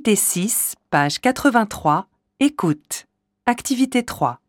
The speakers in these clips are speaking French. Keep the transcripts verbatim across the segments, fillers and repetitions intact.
Activité six, page quatre-vingt-trois. Écoute. Activité trois.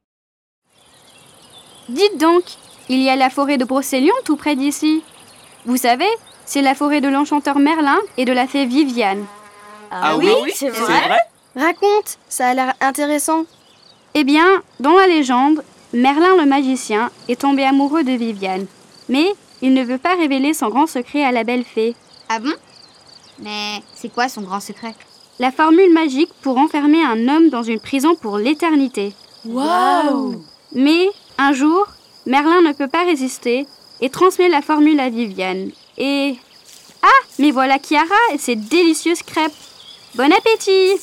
Dites donc, il y a la forêt de Brocéliande tout près d'ici. Vous savez, c'est la forêt de l'enchanteur Merlin et de la fée Viviane. Ah oui, c'est vrai. Raconte, ça a l'air intéressant. Eh bien, dans la légende, Merlin le magicien est tombé amoureux de Viviane. Mais il ne veut pas révéler son grand secret à la belle fée. Ah bon? Mais c'est quoi son grand secret? La formule magique pour enfermer un homme dans une prison pour l'éternité. Waouh! Mais, un jour, Merlin ne peut pas résister et transmet la formule à Viviane. Et... Ah, mais voilà Chiara et ses délicieuses crêpes. Bon appétit!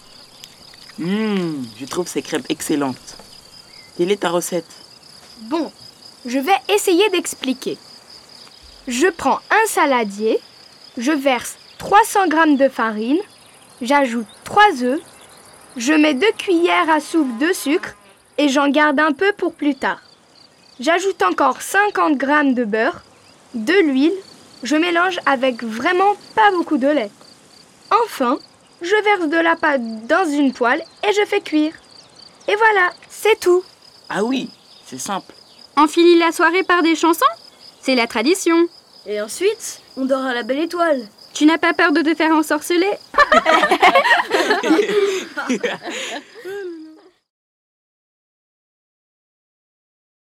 Hum, je trouve ces crêpes excellentes. Quelle est ta recette? Bon, je vais essayer d'expliquer. Je prends un saladier, je verse trois cents grammes de farine, j'ajoute trois œufs, je mets deux cuillères à soupe de sucre et j'en garde un peu pour plus tard. J'ajoute encore cinquante grammes de beurre, de l'huile, je mélange avec vraiment pas beaucoup de lait. Enfin, je verse de la pâte dans une poêle et je fais cuire. Et voilà, c'est tout. Ah oui, c'est simple. On finit la soirée par des chansons? C'est la tradition. Et ensuite, on dort à la belle étoile. Tu n'as pas peur de te faire ensorceler?